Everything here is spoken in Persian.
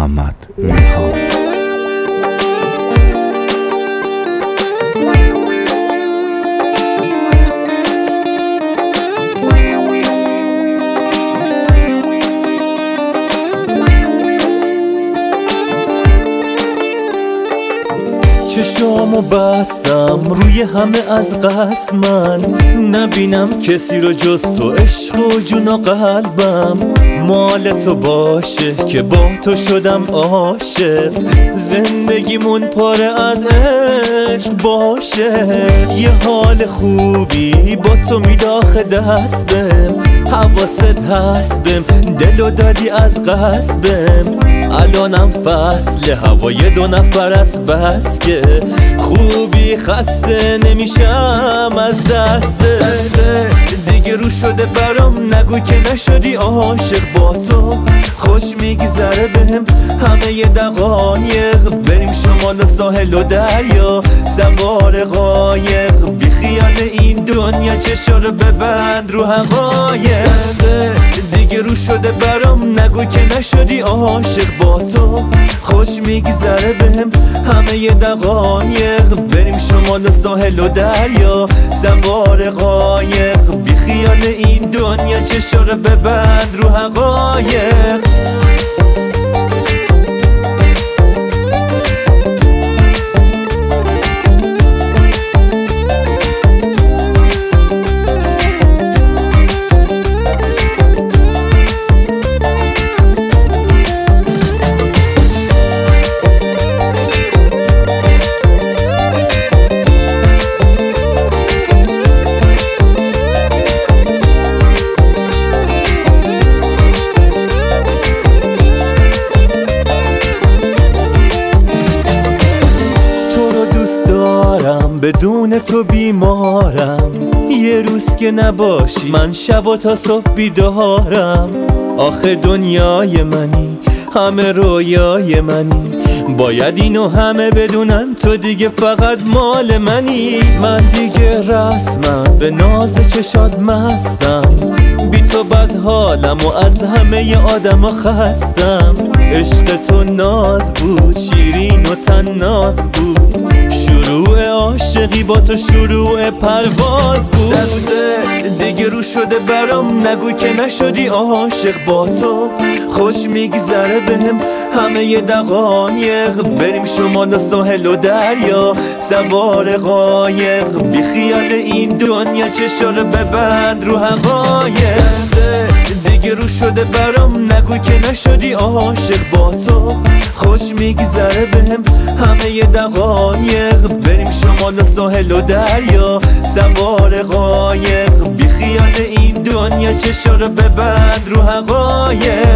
محمد ریحان. چشامو بستم روی همه از قصد من، نبینم کسی رو جز تو، عشق و جون و قلبم مال تو باشه که با تو شدم عاشق، زندگیمون پاره از عشق باشه. یه حال خوبی با تو میداخه دست بهم، حواست هست بهم، دلو دادی از قصبم. الانم فصل هوای دو نفر از بس که خوبی خسته نمیشم از دست دیگه رو شده برام، نگو که نشدی عاشق. با تو خوش میگذره بهم همه ی دقایق، بریم شمال ساحل و دریا سوار قایق، بی خیال این دنیا چشا رو ببند رو حقایق. دیگه رو شده برام، نگو که نشدی عاشق. با تو خوش میگذره بهم همه ی دقایق، بریم شمال ساحل و دریا سوار قایق، بی خیال این دنیا چشا رو ببند رو حقایق. بدون تو بیمارم، یه روز که نباشی من شب تا صبح بیدارم. آخه دنیای منی، همه رویای منی، باید اینو همه بدونن تو دیگه فقط مال منی. من دیگه رسمم به ناز چشات مستم، بی تو بد حالم و از همه ی آدم خستم. عشق تو ناز بود، شیرین و تناز بود، شروع عاشقی با تو شروع پرواز بود. دیگه رو شده برام، نگو که نشدی عاشق. با تو خوش میگذره بهم همه ی دقایق، بریم شمال ساحل و دریا سوار قایق، بی خیال این دنیا چشا رو ببند رو حقایق. دیگه رو شده برام، نگو که نشدی عاشق. با تو خوش میگذره بهم همه ی دقایق، بریم شمال ساحل و دریا سوار قایق، بی خیال این دنیا چشا رو ببند رو حقایق.